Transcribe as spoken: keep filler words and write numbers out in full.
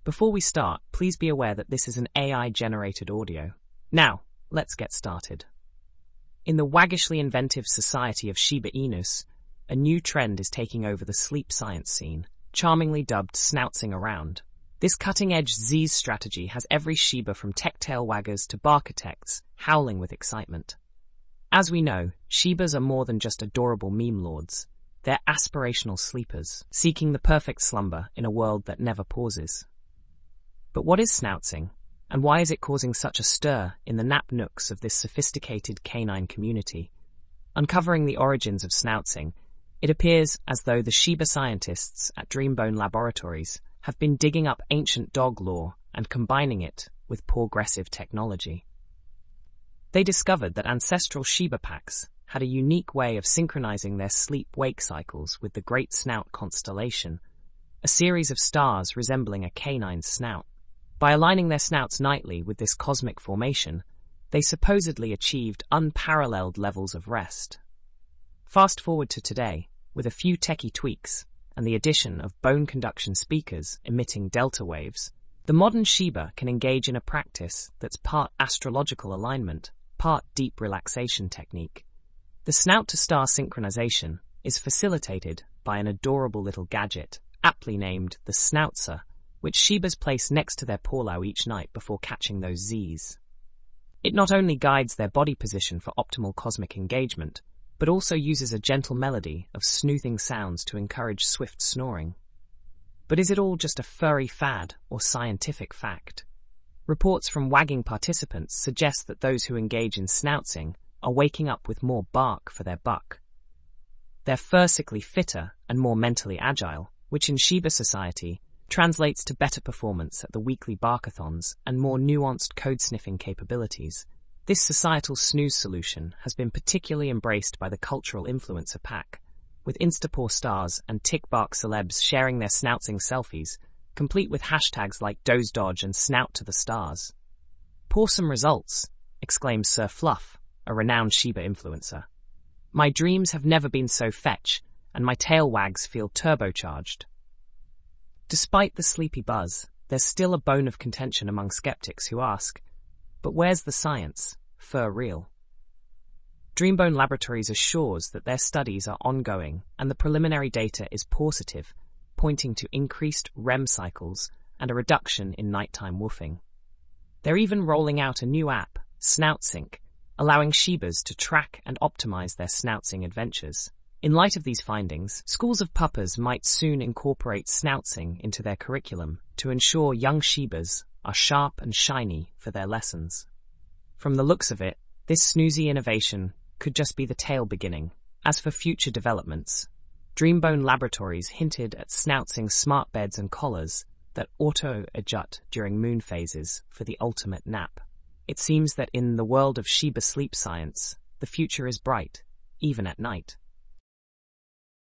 Before we start, please be aware that this is an A I-generated audio. Now, let's get started. In the waggishly inventive society of Shiba Inus, a new trend is taking over the sleep science scene, charmingly dubbed snoutsing around. This cutting-edge Z's strategy has every Shiba from tech-tail waggers to barkitects howling with excitement. As we know, Shibas are more than just adorable meme lords. They're aspirational sleepers, seeking the perfect slumber in a world that never pauses. But what is snoutsing, and why is it causing such a stir in the nap nooks of this sophisticated canine community? Uncovering the origins of snoutsing, it appears as though the Shiba scientists at Dreambone Laboratories have been digging up ancient dog lore and combining it with progressive technology. They discovered that ancestral Shiba packs had a unique way of synchronizing their sleep-wake cycles with the Great Snout constellation, a series of stars resembling a canine's snout. By aligning their snouts nightly with this cosmic formation, they supposedly achieved unparalleled levels of rest. Fast forward to today, with a few techie tweaks and the addition of bone conduction speakers emitting delta waves, the modern Shiba can engage in a practice that's part astrological alignment, part deep relaxation technique. The snout-to-star synchronization is facilitated by an adorable little gadget, aptly named the Snoutser, which Shibas place next to their pawlow each night before catching those Z's. It not only guides their body position for optimal cosmic engagement, but also uses a gentle melody of snoothing sounds to encourage swift snoring. But is it all just a furry fad or scientific fact? Reports from wagging participants suggest that those who engage in snoutsing are waking up with more bark for their buck. They're fursically fitter and more mentally agile, which in Shiba society translates to better performance at the weekly barkathons and more nuanced code-sniffing capabilities. This societal snooze solution has been particularly embraced by the cultural influencer pack, with Instapaw stars and TikBark celebs sharing their snoutsing selfies, complete with hashtags like Doze Dodge and Snout to the Stars. "Pawsome results," exclaims Sir Fluff, a renowned Shiba influencer. "My dreams have never been so fetch, and my tail wags feel turbocharged." Despite the sleepy buzz, there's still a bone of contention among skeptics who ask, but where's the science, for real? Dreambone Laboratories assures that their studies are ongoing and the preliminary data is positive, pointing to increased R E M cycles and a reduction in nighttime woofing. They're even rolling out a new app, SnoutSync, allowing Shibas to track and optimize their snoutsing adventures. In light of these findings, schools of puppers might soon incorporate snoutsing into their curriculum to ensure young Shibas are sharp and shiny for their lessons. From the looks of it, this snoozy innovation could just be the tail beginning. As for future developments, Dreambone Laboratories hinted at snoutsing smart beds and collars that auto-adjust during moon phases for the ultimate nap. It seems that in the world of Shiba sleep science, the future is bright, even at night.